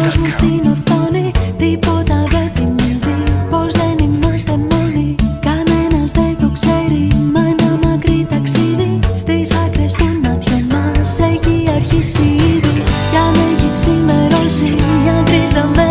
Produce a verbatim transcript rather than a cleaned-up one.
δώσ' μου την οθόνη, τίποτα δεν θυμίζει πως δεν είμαστε μόνοι. Κανένας δεν το ξέρει, μα ένα μακρύ ταξίδι στις άκρες των ματιών μας έχει αρχίσει ήδη. Κι αν έχει ξημερώσει μια γκρίζα μέρα,